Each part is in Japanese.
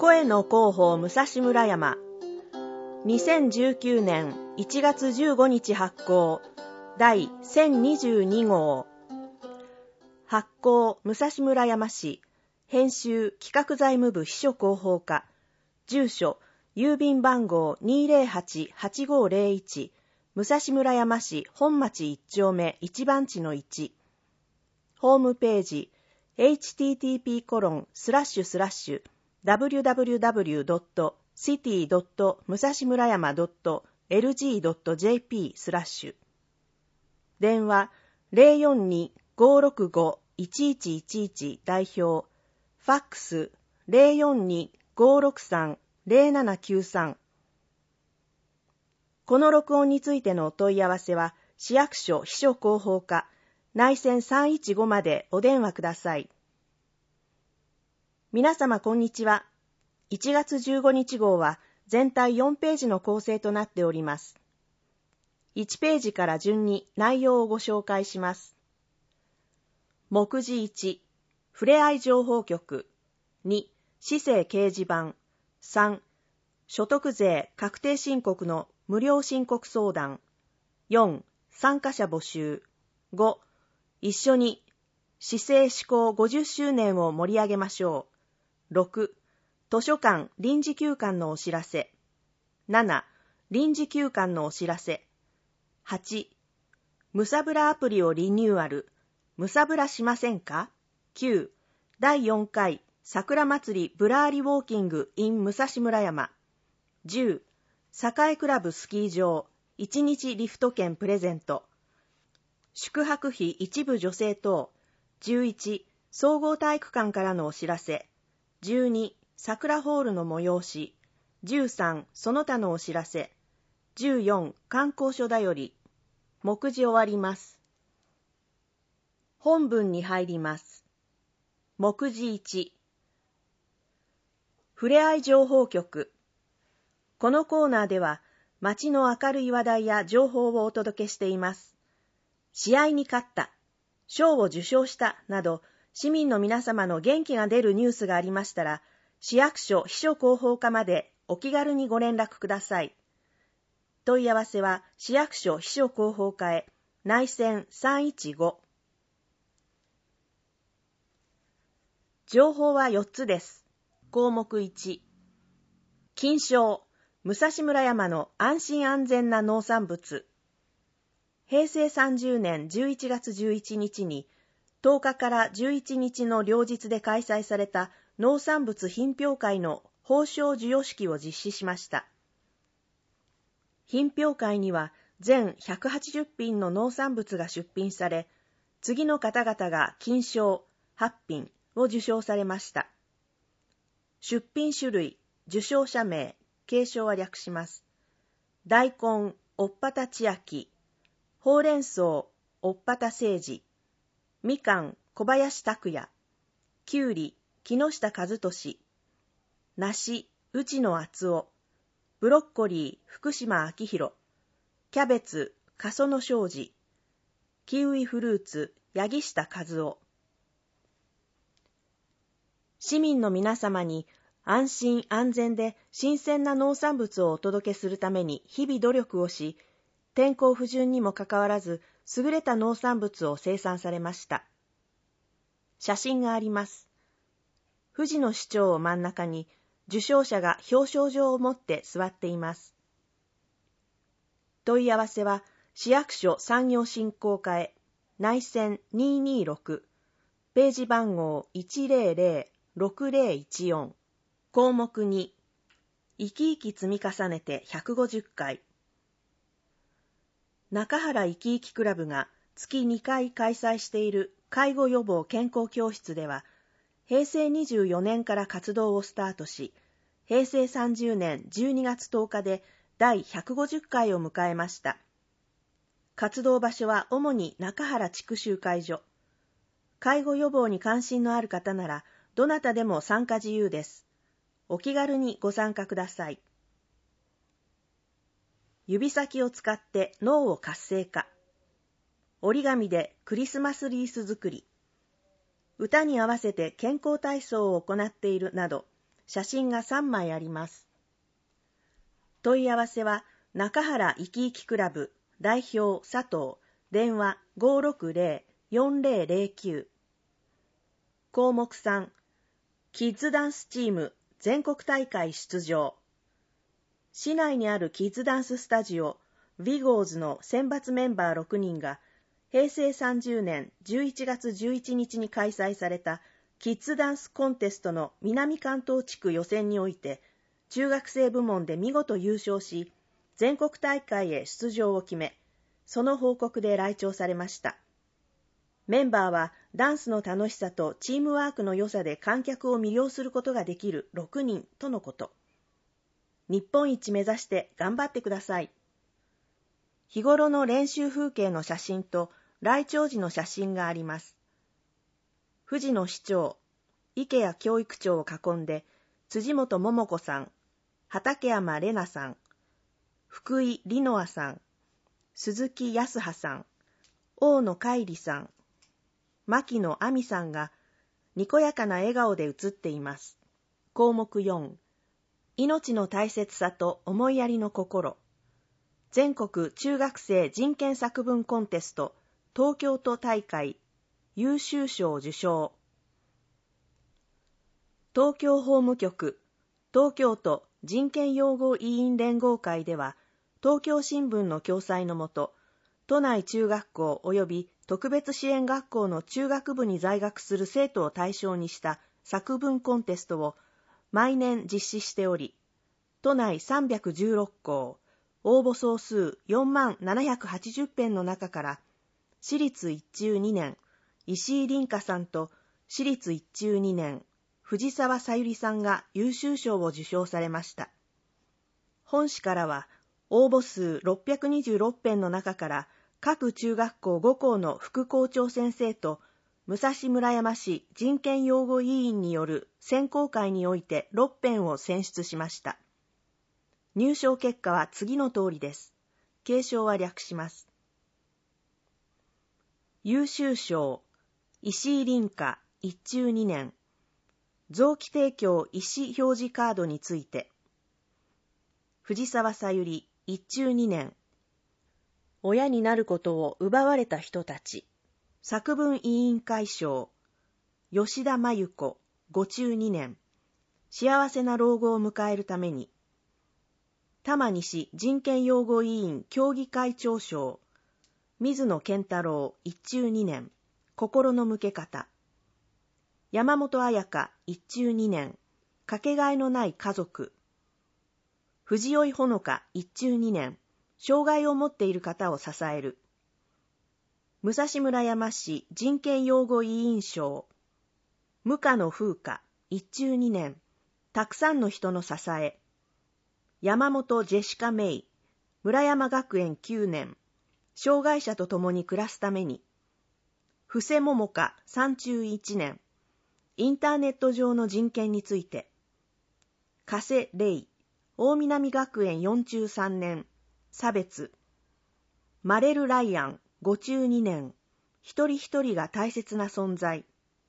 声の広報武蔵村山2019年1月15日発行第1022号発行武蔵村山市編集企画財務部秘書広報課住所郵便番号 208-8501 武蔵村山市本町1丁目1番地の1ホームページ http://www.city.musashimurayama.lg.jp/ 電話 042-565-1111 代表ファックス 042-563-0793 この録音についてのお問い合わせは市役所秘書広報課内線315までお電話ください。皆様こんにちは。1月15日号は全体4ページの構成となっております。1ページから順に内容をご紹介します。目次1、ふれあい情報局。2、市政掲示板。3、所得税確定申告の無料申告相談。4、参加者募集。5、一緒に市政施行50周年を盛り上げましょう。6、図書館臨時休館のお知らせ。7、臨時休館のお知らせ。8、ムサブラアプリをリニューアル。ムサブラしませんか？ 9、第4回桜祭りぶらーりウォーキング in 武蔵村山。10、栄クラブスキー場1日リフト券プレゼント。宿泊費一部助成等。11、総合体育館からのお知らせ。12、桜ホールの催し。13、その他のお知らせ。14、観光所だより。目次終わります。本文に入ります。目次1、ふれあい情報局。このコーナーでは、街の明るい話題や情報をお届けしています。試合に勝った、賞を受賞したなど、市民の皆様の元気が出るニュースがありましたら、市役所秘書広報課までお気軽にご連絡ください。問い合わせは市役所秘書広報課へ内線315。情報は4つです。項目1、金賞、武蔵村山の安心安全な農産物。平成30年11月11日に10日から11日の両日で開催された農産物品評会の褒章授与式を実施しました。品評会には全180品の農産物が出品され、次の方々が金賞8品を受賞されました。出品種類、受賞者名、継承は略します。大根、おっぱた千秋。ほうれん草、おっぱた誠治。みかん、小林拓也。きゅうり、木下和俊。梨、内野敦夫。ブロッコリー、福島明宏。キャベツ、笠野昌司。キウイフルーツ、八木下和夫。市民の皆様に安心安全で新鮮な農産物をお届けするために日々努力をし、天候不順にもかかわらず優れた農産物を生産されました。写真があります。富士の市長を真ん中に受賞者が表彰状を持って座っています。問い合わせは市役所産業振興課へ内線226ページ番号 100-6014 項目2生き生き積み重ねて150回中原いきいきクラブが月2回開催している介護予防健康教室では、平成24年から活動をスタートし、平成30年12月10日で第150回を迎えました。活動場所は主に中原地区集会所。介護予防に関心のある方なら、どなたでも参加自由です。お気軽にご参加ください。指先を使って脳を活性化。折り紙でクリスマスリース作り。歌に合わせて健康体操を行っているなど、 写真が3枚あります。問い合わせは中原いきいきクラブ代表佐藤、電話 560-4009。項目3、キッズダンスチーム全国大会出場。市内にあるキッズダンススタジオヴィゴーズの選抜メンバー6人が平成30年11月11日に開催されたキッズダンスコンテストの南関東地区予選において中学生部門で見事優勝し、全国大会へ出場を決め、その報告で来庁されました。メンバーはダンスの楽しさとチームワークの良さで観客を魅了することができる6人とのこと。日本一目指して頑張ってください。日頃の練習風景の写真と来庁時の写真があります。富士の市長、池谷教育長を囲んで、辻本桃子さん、畠山玲奈さん、福井里乃愛さん、鈴木康葉さん、大野海里さん、牧野亜美さんがにこやかな笑顔で写っています。項目4、命の大切さと思いやりの心。全国中学生人権作文コンテスト東京都大会優秀賞受賞。東京法務局東京都人権擁護委員連合会では、東京新聞の共催のもと、都内中学校及び特別支援学校の中学部に在学する生徒を対象にした作文コンテストを毎年実施しており、都内316校、応募総数4780編の中から、私立一中2年、石井凛香さんと私立一中2年、藤沢さゆりさんが優秀賞を受賞されました。本誌からは、応募数626編の中から、各中学校5校の副校長先生と、武蔵村山市人権擁護委員による選考会において6編を選出しました。入賞結果は次の通りです。継承は略します。優秀賞、石井凛香一中2年、臓器提供意思表示カードについて、藤沢さゆり一中2年、親になることを奪われた人たち、作文委員会賞、吉田真由子5中2年、幸せな老後を迎えるために、玉西人権擁護委員協議会長賞、水野健太郎一中2年、心の向け方、山本彩香一中2年、かけがえのない家族、藤尾ほのか一中2年、障害を持っている方を支える、武蔵村山市人権擁護委員賞、向野風花一中2年、たくさんの人の支え、山本ジェシカメイ、村山学園9年、障害者と共に暮らすために、布施桃香3中1年、インターネット上の人権について、加瀬玲、大南学園4中3年、差別、マレル・ライアン5中2年、一人一人が大切な存在。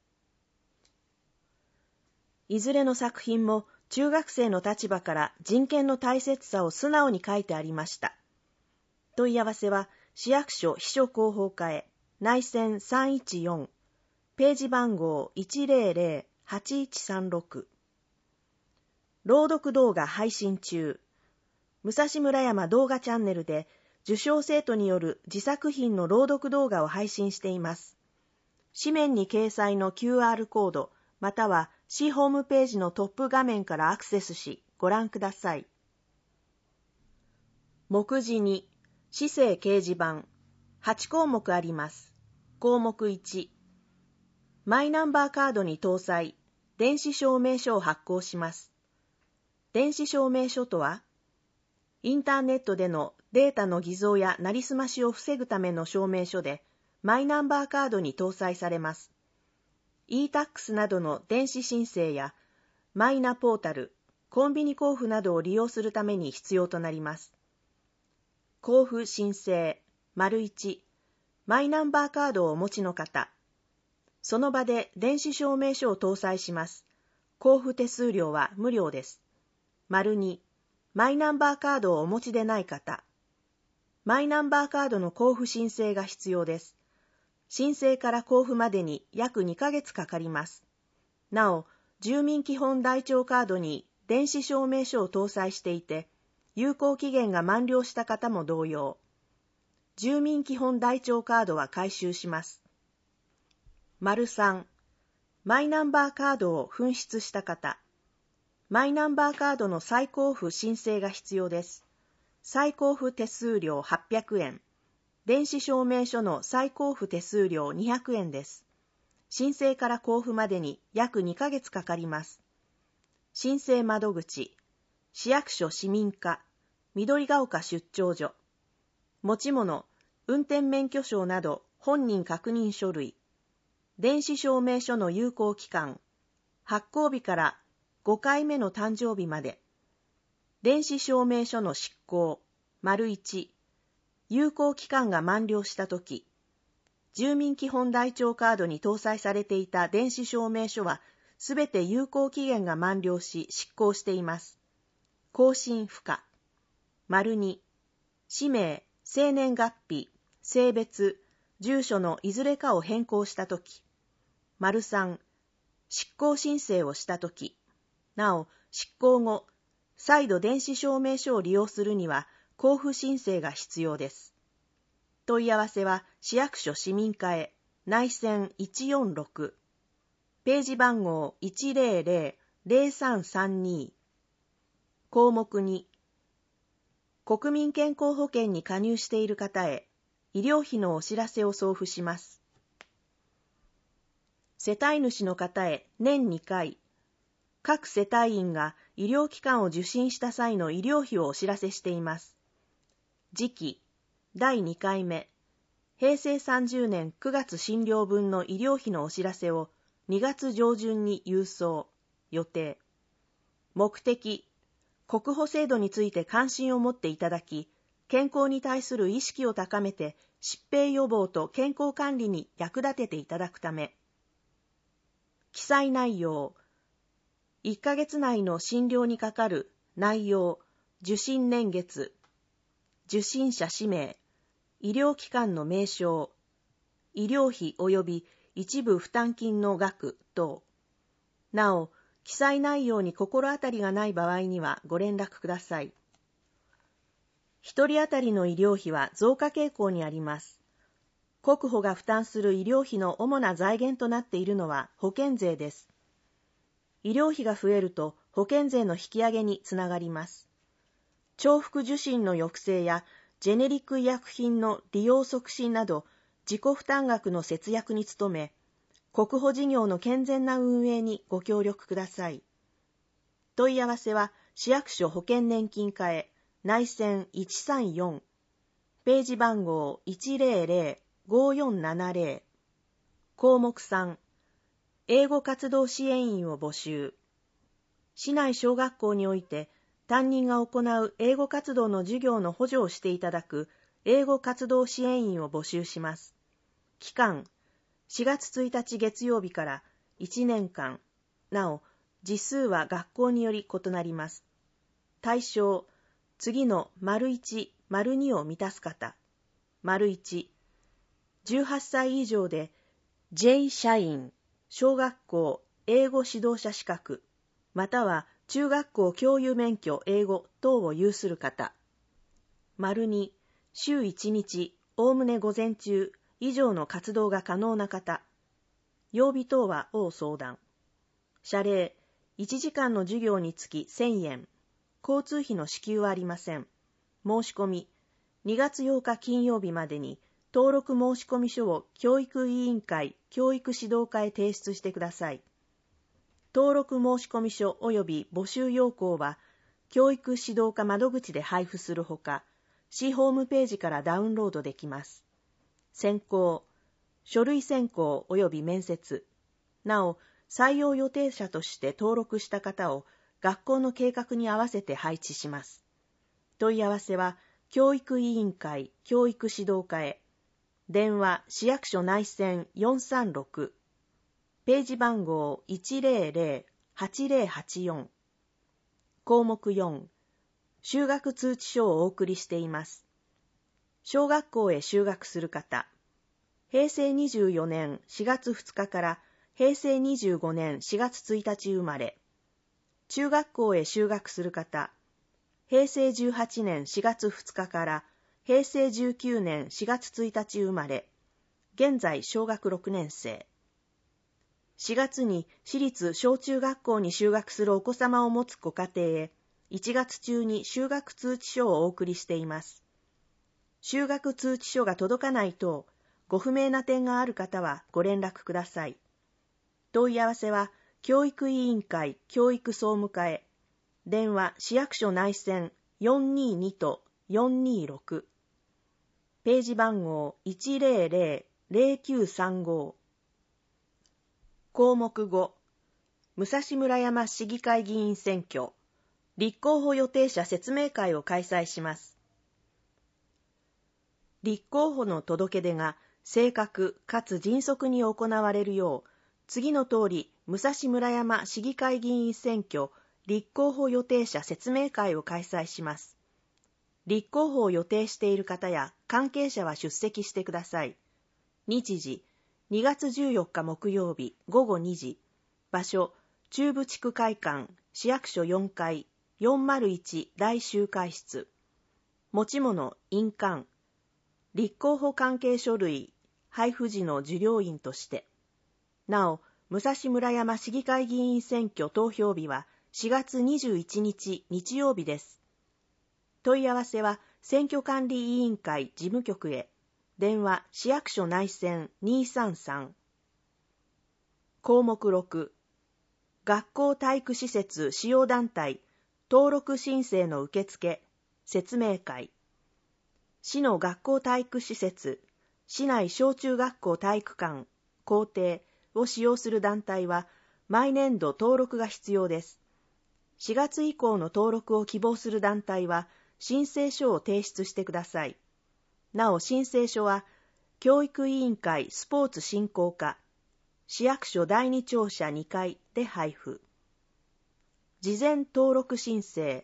いずれの作品も中学生の立場から人権の大切さを素直に書いてありました。問い合わせは市役所秘書広報課へ、内線314、ページ番号 100-8136。朗読動画配信中。武蔵村山動画チャンネルで受賞生徒による自作品の朗読動画を配信しています。紙面に掲載の QR コード、または市ホームページのトップ画面からアクセスし、ご覧ください。目次に、市政掲示板、8項目あります。項目1、マイナンバーカードに搭載、電子証明書を発行します。電子証明書とは、インターネットでのデータの偽造やなりすましを防ぐための証明書で、マイナンバーカードに搭載されます。e-tax などの電子申請や、マイナポータル、コンビニ交付などを利用するために必要となります。交付申請、1、マイナンバーカードをお持ちの方。その場で電子証明書を搭載します。 交付手数料は無料です。2、マイナンバーカードをお持ちでない方。マイナンバーカードの交付申請が必要です。申請から交付までに約2ヶ月かかります。なお、住民基本台帳カードに電子証明書を搭載していて、有効期限が満了した方も同様。住民基本台帳カードは回収します。3、マイナンバーカードを紛失した方。マイナンバーカードの再交付申請が必要です。再交付手数料800円。電子証明書の再交付手数料200円です。申請から交付までに約2ヶ月かかります。申請窓口、市役所市民課、緑ヶ丘出張所。持ち物、運転免許証など本人確認書類。電子証明書の有効期間、発行日から5回目の誕生日まで。電子証明書の失効、1、有効期間が満了したとき、住民基本台帳カードに搭載されていた電子証明書は、すべて有効期限が満了し失効しています。更新不可。2、氏名、生年月日、性別、住所のいずれかを変更したとき。3、失効申請をしたとき。なお、失効後、再度電子証明書を利用するには、交付申請が必要です。問い合わせは市役所市民課へ、内線146。ページ番号 100-0332。項目2。国民健康保険に加入している方へ、医療費のお知らせを送付します。世帯主の方へ年2回、各世帯員が医療機関を受診した際の医療費をお知らせしています。時期、第2回目、平成30年9月診療分の医療費のお知らせを2月上旬に郵送、予定。目的、国保制度について関心を持っていただき、健康に対する意識を高めて疾病予防と健康管理に役立てていただくため。記載内容、1ヶ月内の診療にかかる内容、受診年月、受診者氏名、医療機関の名称、医療費及び一部負担金の額等。なお、記載内容に心当たりがない場合にはご連絡ください。1人当たりの医療費は増加傾向にあります。国保が負担する医療費の主な財源となっているのは保険税です。医療費が増えると保険税の引き上げにつながります。重複受診の抑制やジェネリック医薬品の利用促進など自己負担額の節約に努め、国保事業の健全な運営にご協力ください。問い合わせは市役所保険年金課へ、内線134、ページ番号 100-5470。項目3、英語活動支援員を募集。市内小学校において担任が行う英語活動の授業の補助をしていただく英語活動支援員を募集します。期間、4月1日月曜日から1年間。なお、時数は学校により異なります。対象、次の ①、②を満たす方。1、18歳以上で J 社員、小学校英語指導者資格、または中学校教諭免許英語等を有する方。2、週1日、おおむね午前中以上の活動が可能な方。曜日等は応相談。謝礼、1時間の授業につき1000円。交通費の支給はありません。申し込み、2月8日金曜日までに登録申込書を教育委員会教育指導課へ提出してください。登録申込書及び募集要項は教育指導課窓口で配布するほか、市ホームページからダウンロードできます。選考、書類選考及び面接。なお、採用予定者として登録した方を学校の計画に合わせて配置します。問い合わせは教育委員会教育指導課へ。電話市役所内線436。ページ番号 8084。項目4、就学通知書をお送りしています。小学校へ就学する方、平成24年4月2日から平成25年4月1日生まれ。中学校へ就学する方、平成18年4月2日から平成19年4月1日生まれ。現在小学6年生。4月に私立小中学校に就学するお子様を持つご家庭へ、1月中に就学通知書をお送りしています。就学通知書が届かない等、ご不明な点がある方はご連絡ください。問い合わせは、教育委員会教育総務課へ。電話市役所内線 422-426。ページ番号 100-0935。項目5、武蔵村山市議会議員選挙、立候補予定者説明会を開催します。立候補の届け出が正確かつ迅速に行われるよう、次の通り武蔵村山市議会議員選挙立候補予定者説明会を開催します。立候補を予定している方や関係者は出席してください。日時、2月14日木曜日午後2時。場所、中部地区会館、市役所4階、401大集会室。持ち物、印鑑。立候補関係書類、配布時の受領員として。なお、武蔵村山市議会議員選挙投票日は4月21日日曜日です。問い合わせは選挙管理委員会事務局へ。電話市役所内線233。項目6、学校体育施設使用団体登録申請の受付説明会。市の学校体育施設、市内小中学校体育館、校庭を使用する団体は毎年度登録が必要です。4月以降の登録を希望する団体は申請書を提出してください。なお申請書は教育委員会スポーツ振興課、市役所第2庁舎2階で配布。事前登録申請。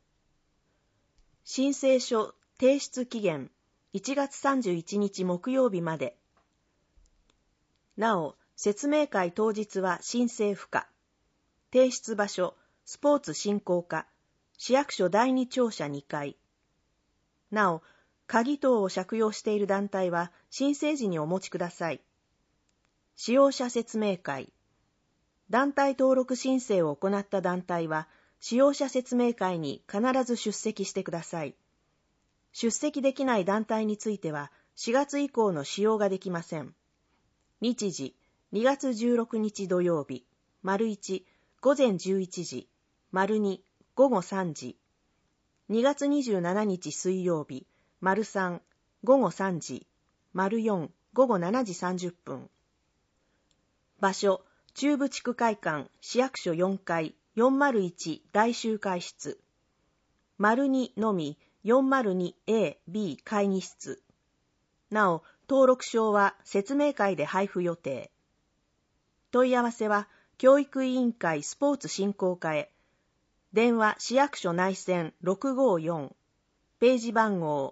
申請書提出期限1月31日木曜日まで。なお、説明会当日は申請不可。提出場所、スポーツ振興課、市役所第2庁舎2階。なお、鍵等を借用している団体は申請時にお持ちください。使用者説明会。団体登録申請を行った団体は使用者説明会に必ず出席してください。出席できない団体については4月以降の使用ができません。日時、2月16日土曜日、1、午前11時、2、午後3時。2月27日水曜日、3、午後3時、4、午後7時30分。場所、中部地区会館、市役所4階、401大集会室。2のみ、402A、B 会議室。なお、登録証は説明会で配布予定。問い合わせは、教育委員会スポーツ振興課へ。電話市役所内線654。ページ番号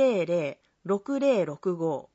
100-6065。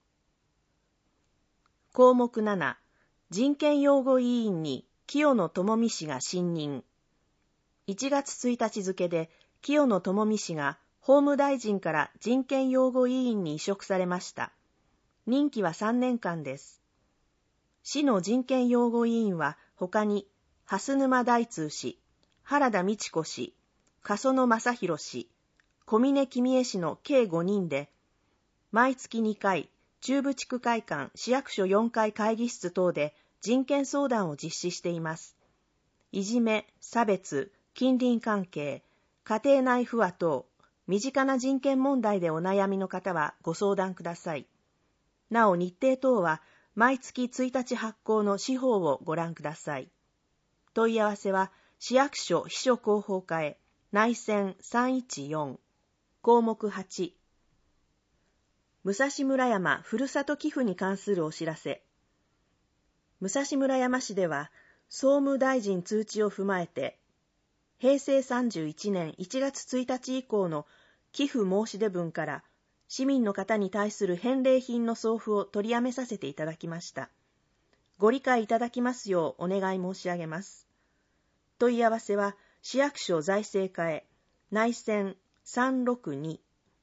項目7、人権擁護委員に清野智美氏が信任。1月1日付で清野智美氏が法務大臣から人権擁護委員に委嘱されました。任期は3年間です。市の人権擁護委員は他に、蓮沼大通氏、原田美智子氏、笠野正弘氏、小峰公江氏の計5人で、毎月2回、中部地区会館市役所4階会議室等で人権相談を実施しています。いじめ、差別、近隣関係、家庭内不和等、身近な人権問題でお悩みの方はご相談ください。なお日程等は毎月1日発行の司法をご覧ください。問い合わせは市役所秘書広報課へ、内線314。項目8、武蔵村山ふるさと寄付に関するお知らせ。武蔵村山市では総務大臣通知を踏まえて、平成31年1月1日以降の寄付申し出分から市民の方に対する返礼品の送付を取りやめさせていただきました。ご理解いただきますようお願い申し上げます。問い合わせは市役所財政課へ、内線362。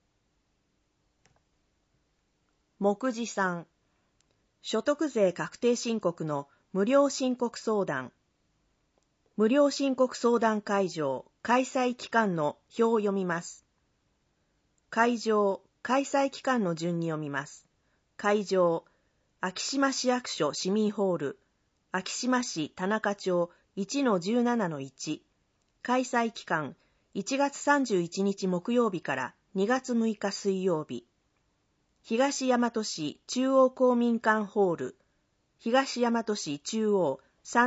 目次3、所得税確定申告の無料申告相談。無料申告相談会場、開催期間の表を読みます。会場、開催期間の順に読みます。会場、昭島市役所市民ホール、昭島市田中町 1-17-1。開催期間、1月31日木曜日から2月6日水曜日。東大和市中央公民館ホール、東大和市中央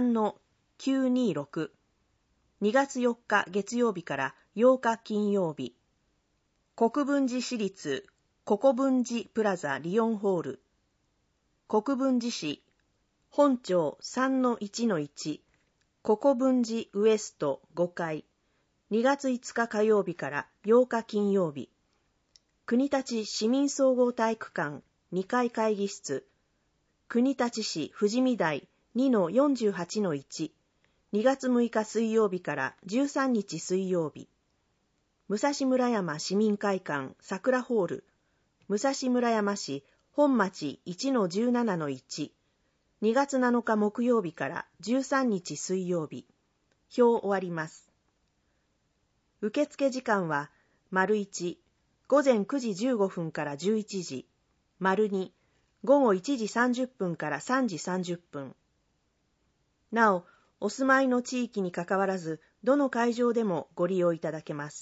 3-926。2月4日月曜日から8日金曜日。国分寺市立国分寺プラザリオンホール、国分寺市本町 3-1-1。国分寺ウエスト5階。2月5日火曜日から8日金曜日。国立市民総合体育館2階会議室、国立市富士見台 2-48-1。2月6日水曜日から13日水曜日。武蔵村山市民会館桜ホール、武蔵村山市本町 1-17-1。2月7日木曜日から13日水曜日。表終わります。受付時間は、1、午前9時15分から11時。2、午後1時30分から3時30分。なお、お住まいの地域にかかわらず、どの会場でもご利用いただけます。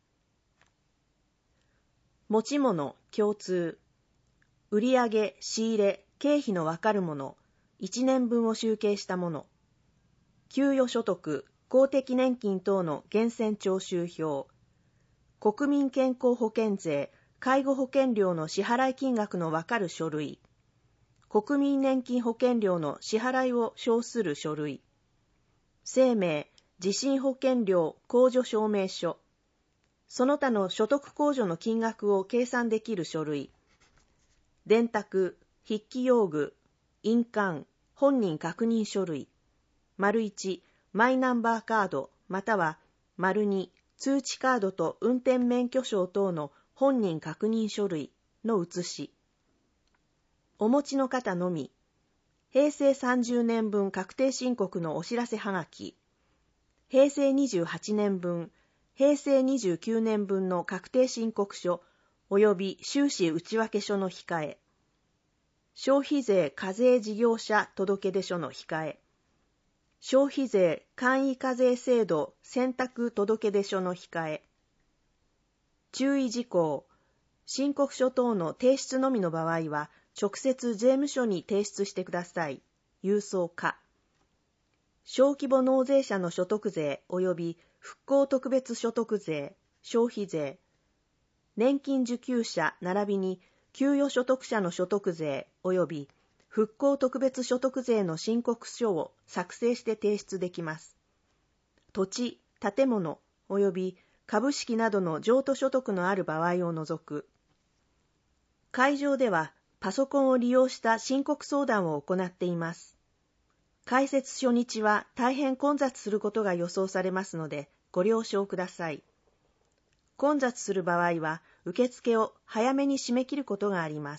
持ち物共通。売上、仕入れ、経費のわかるもの、1年分を集計したもの。給与所得、公的年金等の源泉徴収票。国民健康保険税、介護保険料の支払い金額のわかる書類。国民年金保険料の支払いを証する書類。生命、地震保険料控除証明書。その他の所得控除の金額を計算できる書類。電卓、筆記用具、印鑑、本人確認書類。1、マイナンバーカードまたは2、通知カードと運転免許証等の本人確認書類の写し。お持ちの方のみ、平成30年分確定申告のお知らせはがき、平成28年分、平成29年分の確定申告書及び収支内訳書の控え、消費税課税事業者届出書の控え、消費税簡易課税制度選択届出書の控え。注意事項、申告書等の提出のみの場合は、直接税務署に提出してください。郵送か。小規模納税者の所得税及び復興特別所得税、消費税、年金受給者並びに給与所得者の所得税及び復興特別所得税の申告書を作成して提出できます。土地、建物及び株式などの譲渡所得のある場合を除く。会場ではパソコンを利用した申告相談を行っています。開設初日は大変混雑することが予想されますのでご了承ください。混雑する場合は受付を早めに締め切ることがあります。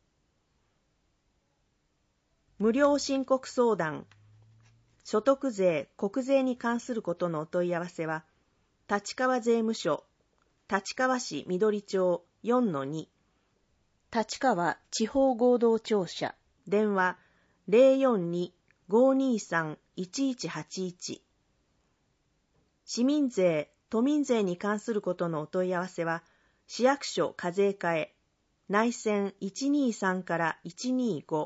無料申告相談、所得税・国税に関することのお問い合わせは、立川税務署、立川市緑町 4-2、立川地方合同庁舎、電話 042-523-1181。市民税・都民税に関することのお問い合わせは、市役所課税課へ、内線123から125。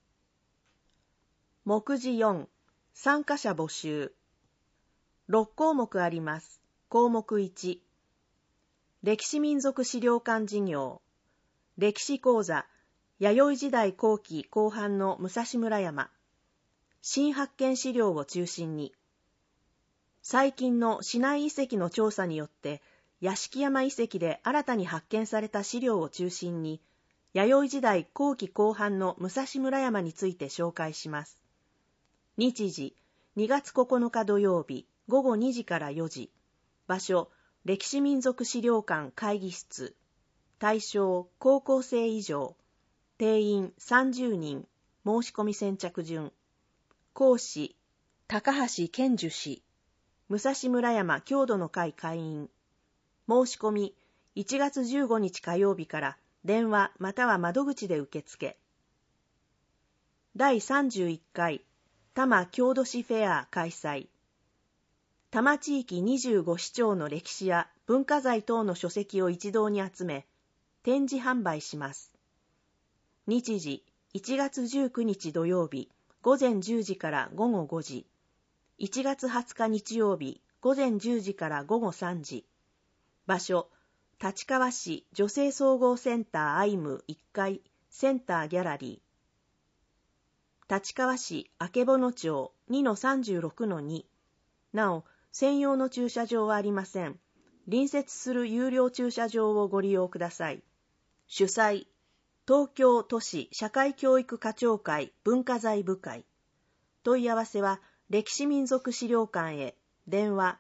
目次4、参加者募集。6項目あります。項目1、歴史民俗資料館事業。歴史講座、弥生時代後期後半の武蔵村山。 新発見資料を中心に、最近の市内遺跡の調査によって、屋敷山遺跡で新たに発見された資料を中心に、弥生時代後期後半の武蔵村山について紹介します。日時、2月9日土曜日、午後2時から4時。場所、歴史民族資料館会議室。対象、高校生以上。定員30人。申し込み先着順。講師、高橋健樹氏。武蔵村山郷土の会会員。申し込み、1月15日火曜日から電話または窓口で受付。第31回多摩郷土史フェア開催。多摩地域25市町の歴史や文化財等の書籍を一堂に集め、展示販売します。日時、1月19日土曜日、午前10時から午後5時。1月20日日曜日、午前10時から午後3時。場所、立川市女性総合センターアイム1階センターギャラリー。立川市曙町 2-36-2。なお、専用の駐車場はありません。隣接する有料駐車場をご利用ください。主催、東京都市社会教育課長会文化財部会。問い合わせは、歴史民族資料館へ。電話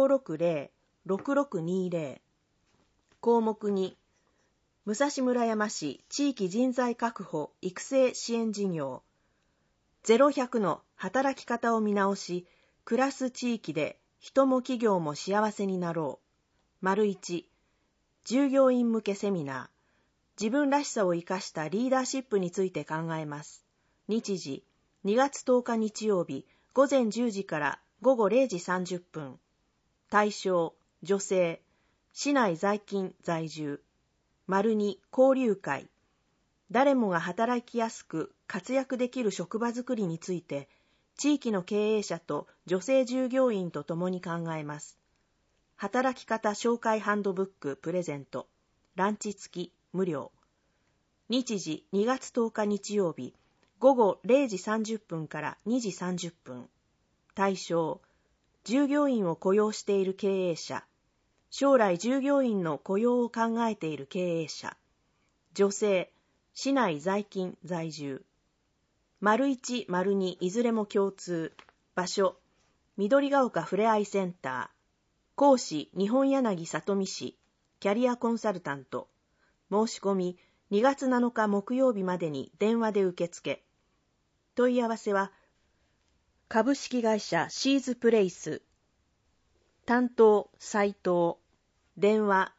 560-6620。項目2、武蔵村山市地域人材確保育成支援事業。0100の働き方を見直し、暮らす地域で人も企業も幸せになろう。1、従業員向けセミナー。自分らしさを生かしたリーダーシップについて考えます。日時、2月10日日曜日、午前10時から午後0時30分。対象、女性、市内在勤在住。2、交流会。誰もが働きやすく活躍できる職場づくりについて、地域の経営者と女性従業員と共に考えます。働き方紹介ハンドブックプレゼント。ランチ付き無料。日時2月10日日曜日、午後0時30分から2時30分。対象、従業員を雇用している経営者。将来従業員の雇用を考えている経営者。女性、市内在勤在住。1、2いずれも共通。場所、緑が丘ふれあいセンター。講師、日本柳里美氏。キャリアコンサルタント。申し込み、2月7日木曜日までに電話で受付。問い合わせは、株式会社シーズプレイス。担当、斉藤。電話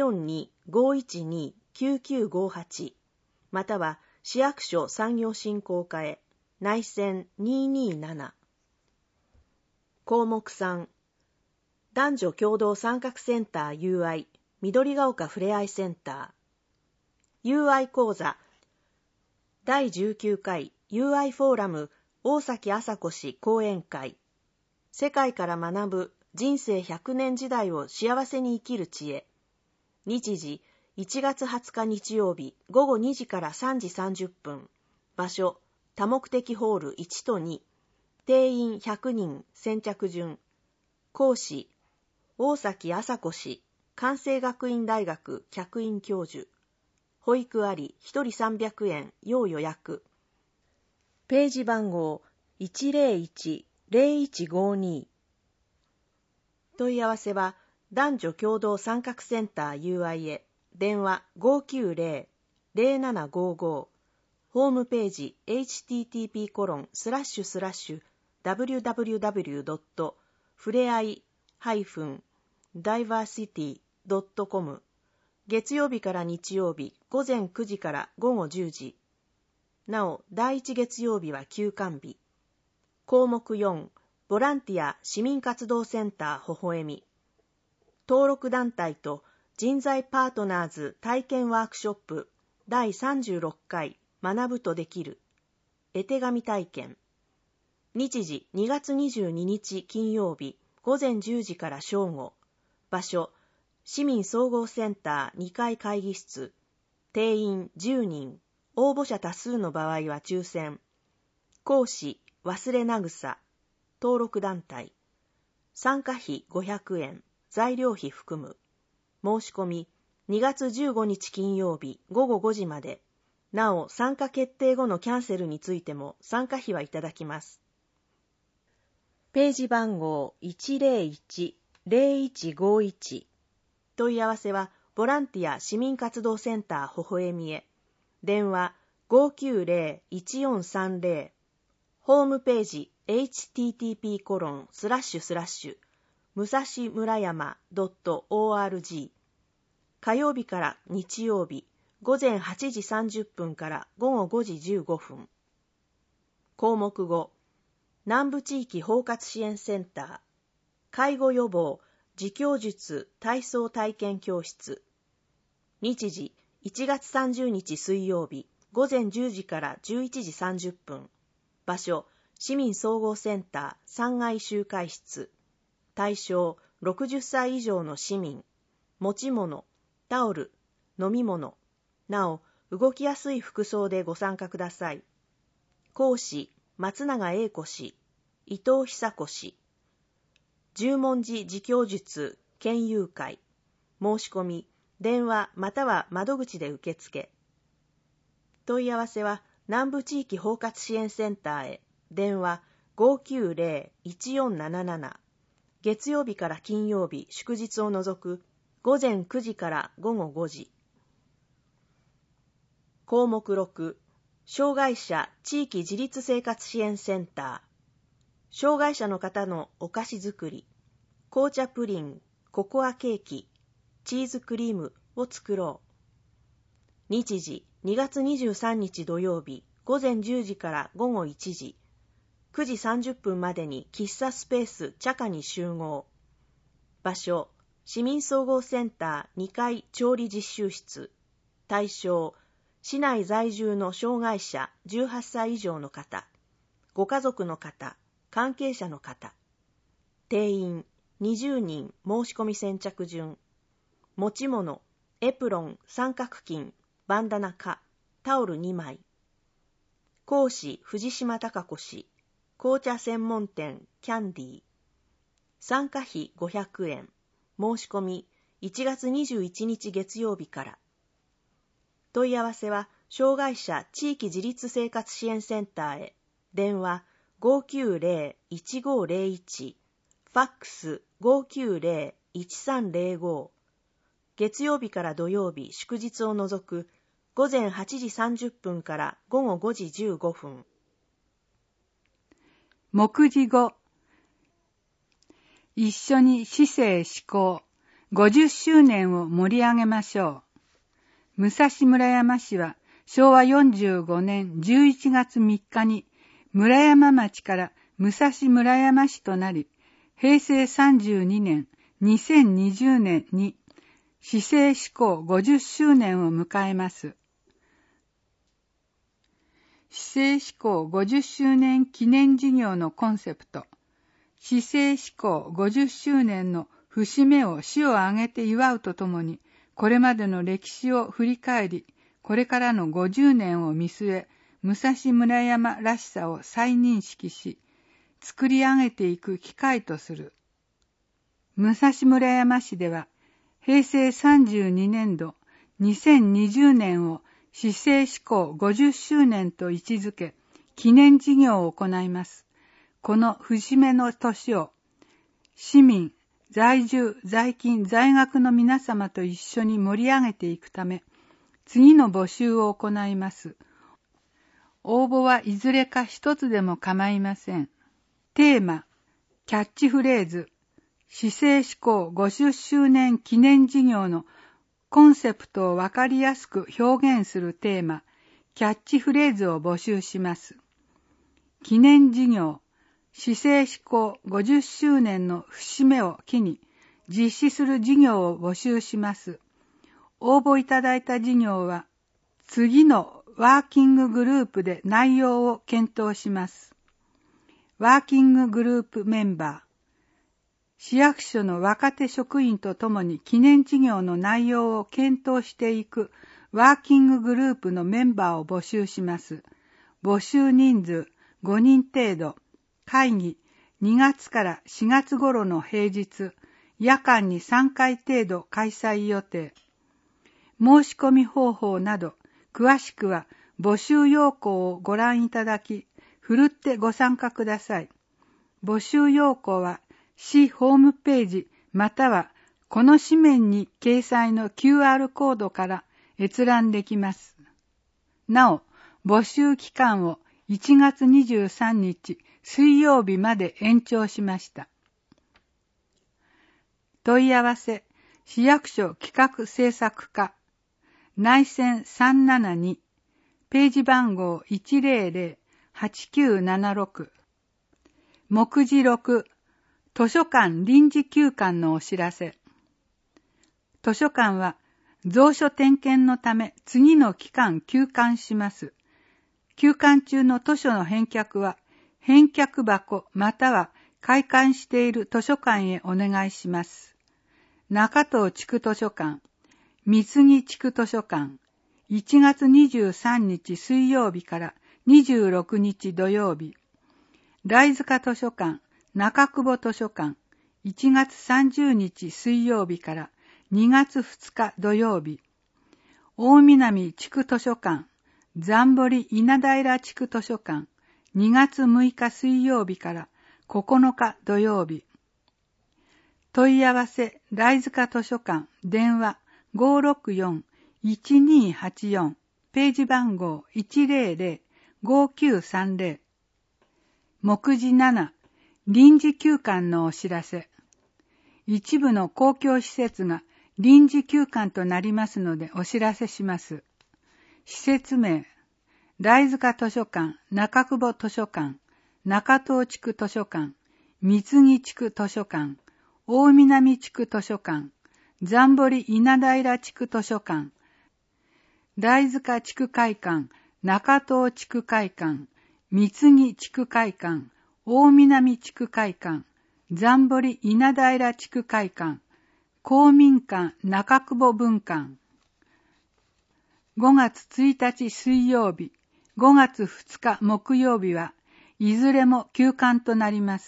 042-512-9958。または、市役所産業振興課へ。内線227。項目3。男女共同参画センター UI。緑が丘ふれあいセンター。UI 講座。第19回 UI フォーラム大崎麻子氏講演会。世界から学ぶ人生100年時代を幸せに生きる知恵。日時1月20日日曜日午後2時から3時30分。場所多目的ホール1と2。定員100人先着順。講師大崎麻子氏関西学院大学客員教授。保育あり1人300円要予約。ページ番号 101-0152。問い合わせは男女共同参画センター UI へ。電話 590-0755。ホームページ http://www.furei-diversity.com。月曜日から日曜日午前9時から午後10時。なお、第1月曜日は休館日。項目4、ボランティア市民活動センターほほえみ。登録団体と人材パートナーズ体験ワークショップ第36回学ぶとできる。絵手紙体験。日時2月22日金曜日午前10時から正午。場所、市民総合センター2階会議室。定員10人。応募者多数の場合は抽選。講師、 忘れなぐさ、登録団体。参加費500円、材料費含む。申し込み、2月15日金曜日午後5時まで。なお、参加決定後のキャンセルについても参加費はいただきます。ページ番号 101-0151。問い合わせは、ボランティア市民活動センターほほえみへ。電話 590-1430。ホームページ http:// 武蔵村山 .org。火曜日から日曜日午前8時30分から午後5時15分。項目5、南部地域包括支援センター、介護予防、自供術体操体験教室。日時、1月30日水曜日、午前10時から11時30分。場所、市民総合センター3階集会室。対象、60歳以上の市民。持ち物、タオル、飲み物。なお、動きやすい服装でご参加ください。講師、松永英子氏、伊藤久子氏。十文字自供術研究会。申し込み、電話または窓口で受付。問い合わせは南部地域包括支援センターへ。電話 590-1477。月曜日から金曜日祝日を除く午前9時から午後5時。項目6、障害者地域自立生活支援センター。障害者の方のお菓子作り、紅茶プリン、ココアケーキ、チーズクリームを作ろう。日時、2月23日土曜日、午前10時から午後1時、9時30分までに喫茶スペース茶花に集合。場所、市民総合センター2階調理実習室。対象、市内在住の障害者18歳以上の方、ご家族の方、関係者の方。定員20人申し込み先着順。持ち物、エプロン、三角巾、バンダナか、タオル2枚。講師、藤島貴子氏。紅茶専門店、キャンディー。参加費500円。申し込み、1月21日月曜日から。問い合わせは、障害者地域自立生活支援センターへ。電話 590-1501。ファックス 590-1305。月曜日から土曜日祝日を除く午前8時30分から午後5時15分。 目次5、一緒に市政施行50周年を盛り上げましょう。武蔵村山市は昭和45年11月3日に村山町から武蔵村山市となり、平成32年2020年に市政施行50周年を迎えます。市政施行50周年記念事業のコンセプト、市政施行50周年の節目を市を挙げて祝うとともに、これまでの歴史を振り返り、これからの50年を見据え、武蔵村山らしさを再認識し、作り上げていく機会とする。武蔵村山市では、平成32年度2020年を市政施行50周年と位置づけ、記念事業を行います。この節目の年を、市民、在住、在勤、在学の皆様と一緒に盛り上げていくため、次の募集を行います。応募はいずれか一つでも構いません。テーマ、キャッチフレーズ、市政施行50周年記念事業のコンセプトをわかりやすく表現するテーマ、キャッチフレーズを募集します。記念事業、市政施行50周年の節目を機に実施する事業を募集します。応募いただいた事業は、次のワーキンググループで内容を検討します。ワーキンググループメンバー、市役所の若手職員とともに記念事業の内容を検討していくワーキンググループのメンバーを募集します。募集人数、 5人程度。会議、2月から4月頃の平日、夜間に3回程度開催予定。申し込み方法など、詳しくは募集要項をご覧いただき、ふるってご参加ください。募集要項は、市ホームページまたはこの紙面に掲載の QR コードから閲覧できます。なお、募集期間を1月23日水曜日まで延長しました。問い合わせ、市役所企画制作課、内線372、ページ番号 100-8976、目次6、図書館臨時休館のお知らせ。図書館は蔵書点検のため次の期間休館します。休館中の図書の返却は返却箱または開館している図書館へお願いします。中東地区図書館、三木地区図書館、1月23日水曜日から26日土曜日。貝塚図書館、中久保図書館、1月30日水曜日から2月2日土曜日。大南地区図書館、残堀稲平地区図書館、2月6日水曜日から9日土曜日。問い合わせ、貝塚図書館、電話 564-1284、ページ番号 100-5930。目次7、臨時休館のお知らせ。一部の公共施設が臨時休館となりますのでお知らせします。施設名、貝塚図書館、中久保図書館、中東地区図書館、三木地区図書館、大南地区図書館、残堀稲平地区図書館、貝塚地区会館、中東地区会館、三木地区会館、大南地区会館、残堀稲平地区会館、公民館中久保分館。5月1日水曜日、5月2日木曜日はいずれも休館となります。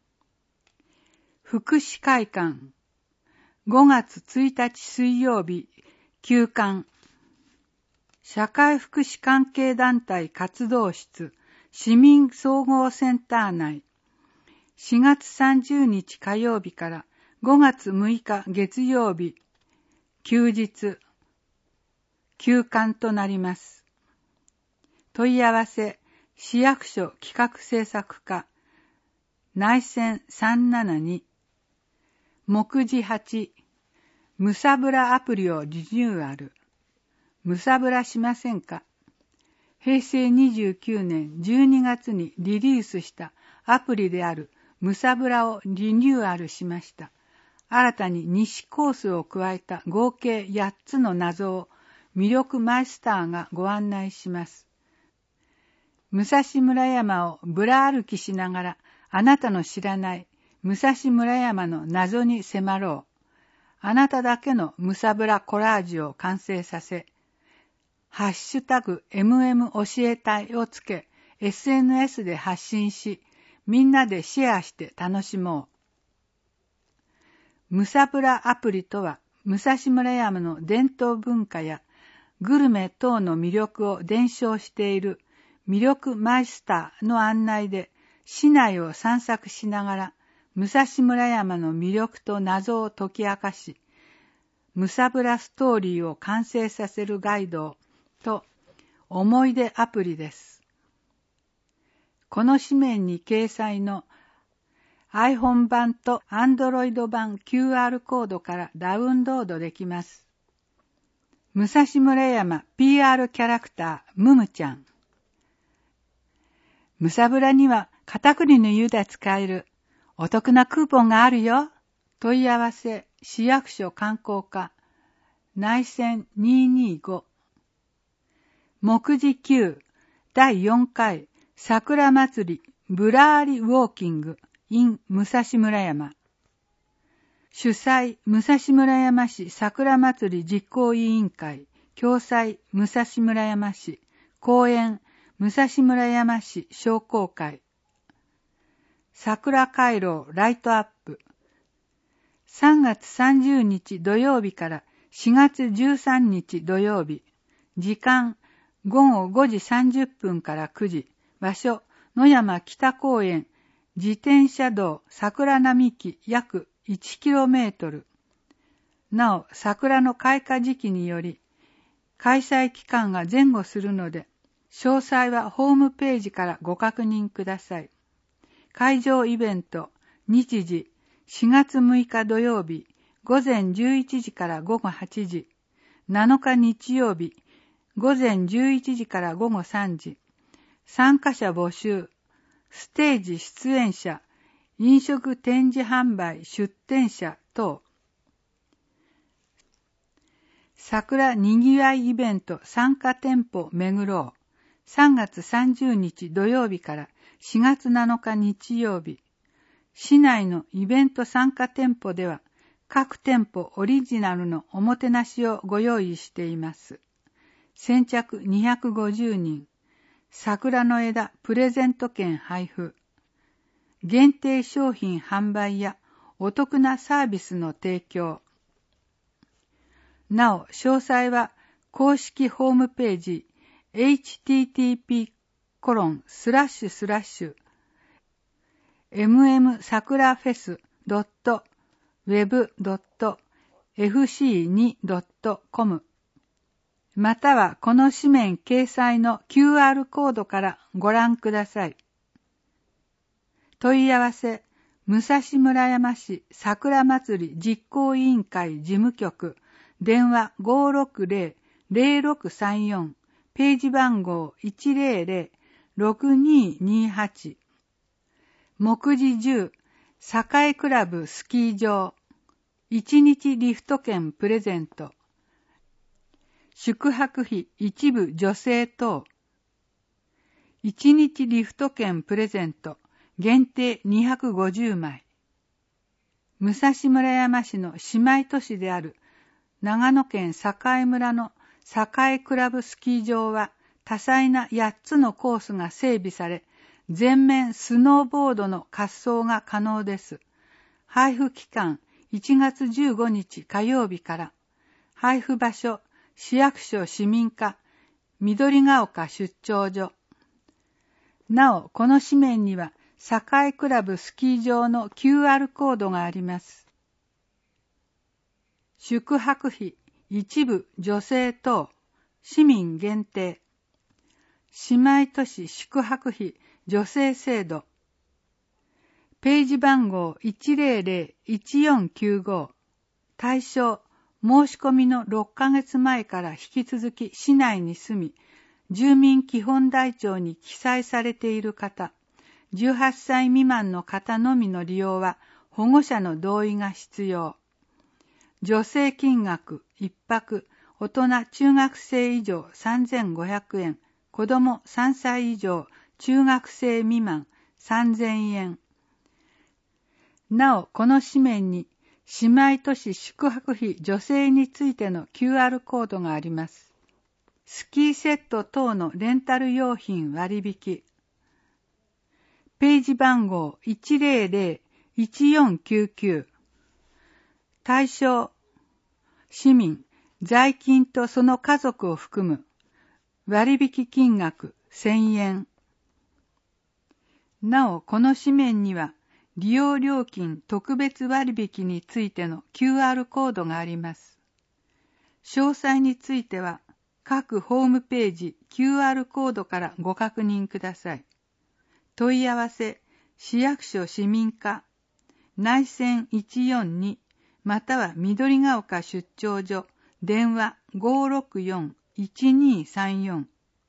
福祉会館、5月1日水曜日休館。社会福祉関係団体活動室、市民総合センター内、4月30日火曜日から5月6日月曜日、休日、休館となります。問い合わせ、市役所企画制作課、内線372、目次8、ムサブラアプリをリニューアル。ムサブラしませんか？平成29年12月にリリースしたアプリであるムサブラをリニューアルしました。新たに2種コースを加えた合計8つの謎を魅力マイスターがご案内します。武蔵村山をぶら歩きしながらあなたの知らない武蔵村山の謎に迫ろう。あなただけのムサブラコラージュを完成させ、ハッシュタグ MM 教えたいをつけ、SNS で発信し、みんなでシェアして楽しもう。ムサブラアプリとは、武蔵村山の伝統文化やグルメ等の魅力を伝承している魅力マイスターの案内で、市内を散策しながら、武蔵村山の魅力と謎を解き明かし、ムサブラストーリーを完成させるガイドと思い出アプリです。この紙面に掲載の iPhone 版と Android 版 QR コードからダウンロードできます。武蔵村山 PR キャラクタームムちゃん。ムサブラには片栗の湯で使えるお得なクーポンがあるよ。問い合わせ、市役所観光課、内線225。目次9、第4回桜祭りぶらーりウォーキング in 武蔵村山。主催、武蔵村山市桜祭り実行委員会、共催武蔵村山市、公園武蔵村山市商工会。桜回廊ライトアップ。3月30日土曜日から4月13日土曜日。時間午後5時30分から9時。場所野山北公園。自転車道桜並木約 1km。なお、桜の開花時期により、開催期間が前後するので、詳細はホームページからご確認ください。会場イベント、日時、4月6日土曜日、午前11時から午後8時、7日日曜日、午前11時から午後3時、参加者募集、ステージ出演者、飲食展示販売出展者等、桜にぎわいイベント参加店舗巡ろう。3月30日土曜日から4月7日日曜日。市内のイベント参加店舗では各店舗オリジナルのおもてなしをご用意しています。先着250人。桜の枝プレゼント券配布。限定商品販売やお得なサービスの提供。なお、詳細は公式ホームページ http://mm-桜フェス.web.fc2.com またはこの紙面掲載の QR コードからご覧ください。問い合わせ、武蔵村山市桜祭り実行委員会事務局電話 560-0634 ページ番号 100-6228 目次10栄クラブスキー場1日リフト券プレゼント宿泊費一部助成等1日リフト券プレゼント限定250枚武蔵村山市の姉妹都市である長野県栄村の栄クラブスキー場は多彩な8つのコースが整備され、全面スノーボードの滑走が可能です。配布期間1月15日火曜日から、配布場所市役所市民課緑ヶ丘出張所。なお、この紙面には栄クラブスキー場の QR コードがあります。宿泊費、一部助成等、市民限定。姉妹都市宿泊費助成制度。ページ番号 100-1495。対象、申し込みの6ヶ月前から引き続き市内に住み、住民基本台帳に記載されている方、18歳未満の方のみの利用は保護者の同意が必要。助成金額1泊大人中学生以上3500円、子供3歳以上中学生未満3000円。なお、この紙面に姉妹都市宿泊費助成についての QR コードがあります。スキーセット等のレンタル用品割引。ページ番号 100-1499。対象、市民、在勤とその家族を含む割引金額1000円。なお、この紙面には利用料金特別割引についての QR コードがあります。詳細については各ホームページ QR コードからご確認ください。問い合わせ、市役所市民課内線142または緑ヶ丘出張所電話 564-1234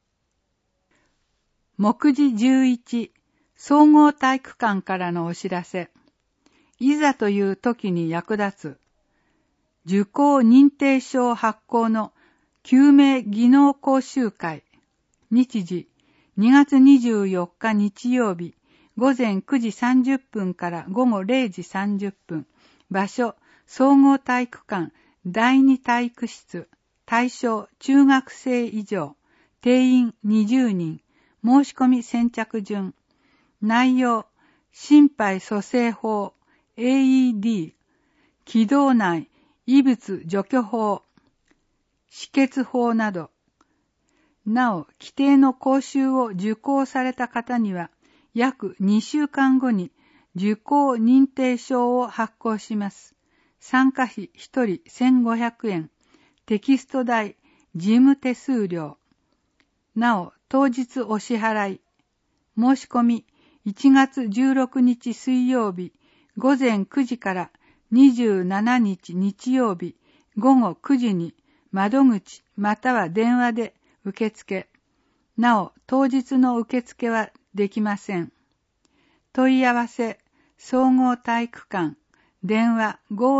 目次11総合体育館からのお知らせ。いざという時に役立つ受講認定証発行の救命技能講習会。日時2月24日日曜日午前9時30分から午後0時30分。場所総合体育館第2体育室。対象中学生以上。定員20人。 申し込み先着順。内容、心肺蘇生法、AED、気道内異物除去法、止血法など。なお、規定の講習を受講された方には、約2週間後に受講認定証を発行します。参加費1人1500円、テキスト代、事務手数料。なお、当日お支払い。申し込み、1月16日水曜日、午前9時から27日日曜日、午後9時に窓口または電話で受付。なお、当日の受付はできません。問い合わせ、総合体育館、電話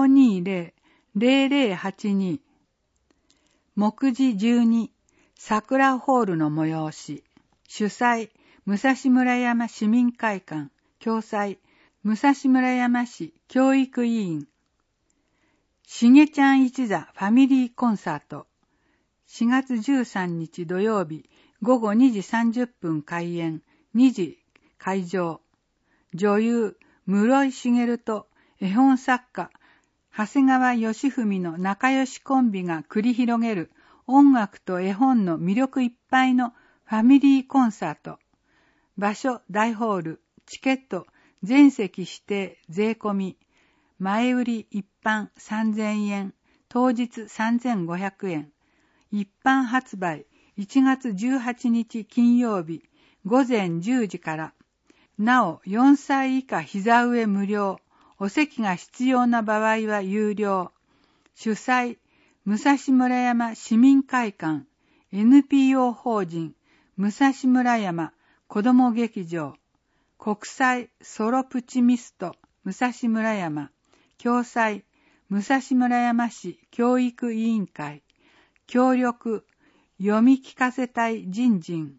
520-0082。目次12、桜ホールの催し。主催、武蔵村山市民会館。共催、武蔵村山市教育委員。しげちゃん一座ファミリーコンサート。4月13日土曜日、午後2時30分開演、2時会場。女優、室井茂と絵本作家、長谷川義文の仲良しコンビが繰り広げる音楽と絵本の魅力いっぱいのファミリーコンサート。場所、大ホール、チケット、全席指定、税込み。前売り一般3000円、当日3500円。一般発売1月18日金曜日午前10時から。なお、4歳以下膝上無料、お席が必要な場合は有料。主催、武蔵村山市民会館、NPO 法人、武蔵村山子ども劇場、国際ソロプチミスト、武蔵村山、共催、武蔵村山市教育委員会、協力、読み聞かせ隊人人。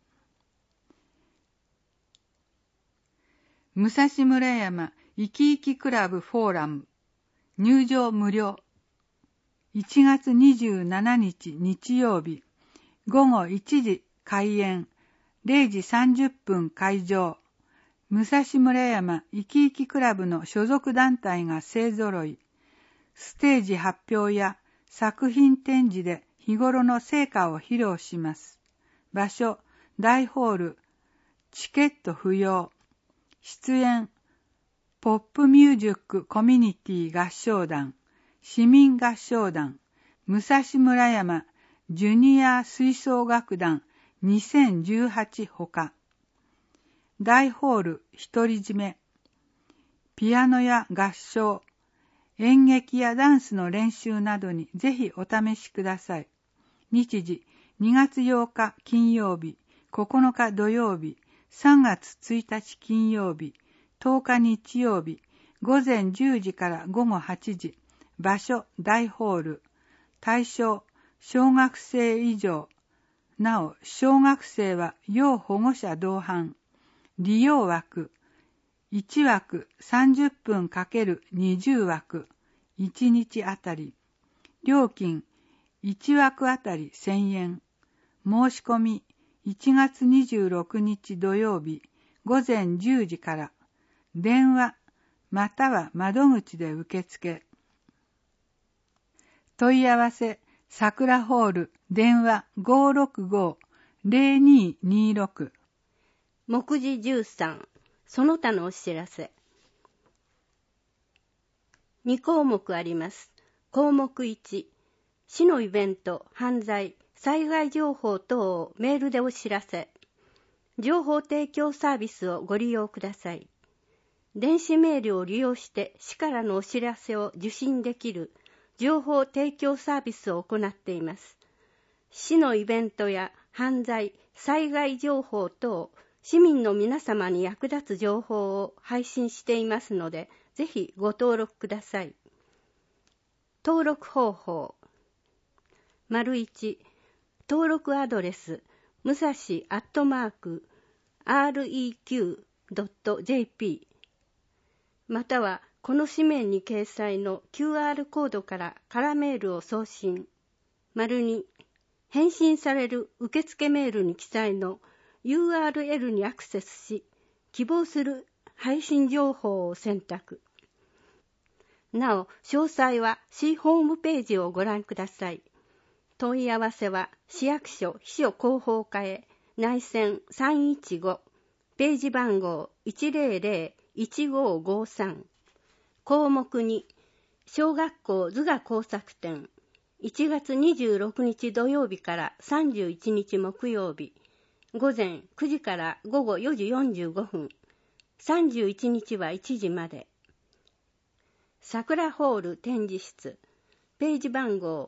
武蔵村山いきいきクラブフォーラム。入場無料。1月27日日曜日。午後1時開演。0時30分会場。武蔵村山いきいきクラブの所属団体が勢ぞろい。ステージ発表や作品展示で日頃の成果を披露します。場所、大ホール。チケット不要。出演、ポップミュージックコミュニティ合唱団、市民合唱団、武蔵村山ジュニア吹奏楽団2018ほか。大ホール独り占め。ピアノや合唱、演劇やダンスの練習などにぜひお試しください。日時、2月8日金曜日、9日土曜日、3月1日金曜日、10日日曜日、午前10時から午後8時、場所大ホール、対象小学生以上、なお小学生は要保護者同伴、利用枠、1枠30分×20枠、1日あたり、料金1枠あたり1000円、申し込み1月26日土曜日午前10時から。電話または窓口で受付。問い合わせ、桜ホール、電話 565-0226。 目次13、その他のお知らせ。2項目あります。項目1、市のイベント、犯罪、災害情報等をメールでお知らせ。情報提供サービスをご利用ください。電子メールを利用して市からのお知らせを受信できる情報提供サービスを行っています。市のイベントや犯罪、災害情報等、市民の皆様に役立つ情報を配信していますので、ぜひご登録ください。登録方法。1、登録アドレス、武蔵@req.jp またはこの紙面に掲載の QR コードから空メールを送信。2、返信される受付メールに記載の URL にアクセスし、希望する配信情報を選択。なお、詳細は市ホームページをご覧ください。問い合わせは市役所秘書広報課へ内線315ページ番号 100-1553 項目2小学校図画工作展1月26日土曜日から31日木曜日午前9時から午後4時45分31日は1時まで桜ホール展示室ページ番号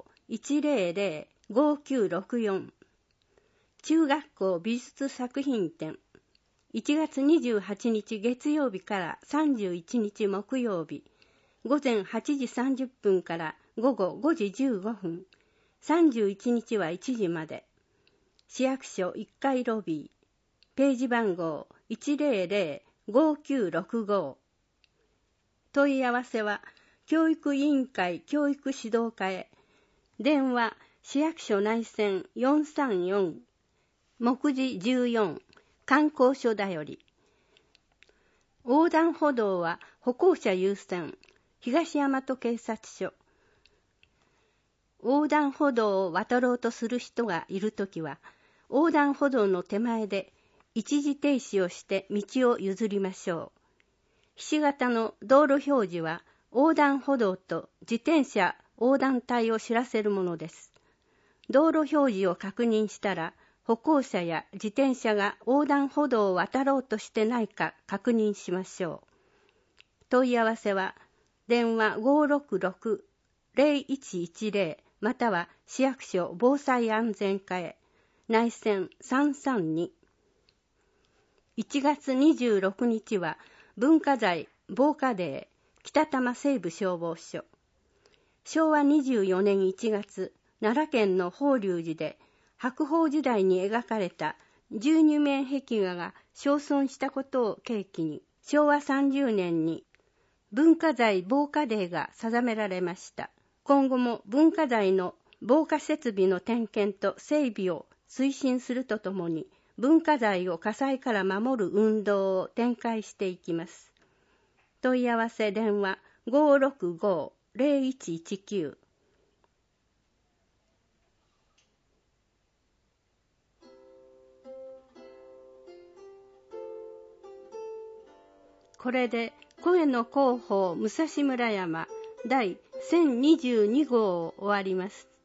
100-5964中学校美術作品展1月28日月曜日から31日木曜日午前8時30分から午後5時15分31日は1時まで市役所1階ロビーページ番号100-5965問い合わせは教育委員会教育指導課へ電話市役所内線434目次14観光所だより横断歩道は歩行者優先東大和警察署横断歩道を渡ろうとする人がいるときは横断歩道の手前で一時停止をして道を譲りましょう。ひし形の道路表示は横断歩道と自転車横断帯を知らせるものです。道路表示を確認したら歩行者や自転車が横断歩道を渡ろうとしてないか確認しましょう。問い合わせは電話 566-0110 または市役所防災安全課へ内線332 1月26日は文化財防火デー北多摩西部消防署昭和24年1月奈良県の法隆寺で白鳳時代に描かれた12面壁画が焼損したことを契機に昭和30年に文化財防火デーが定められました。今後も文化財の防火設備の点検と整備を推進するとともに文化財を火災から守る運動を展開していきます。問い合わせ電話 565-0119これで声の広報武蔵村山第1022号を終わります。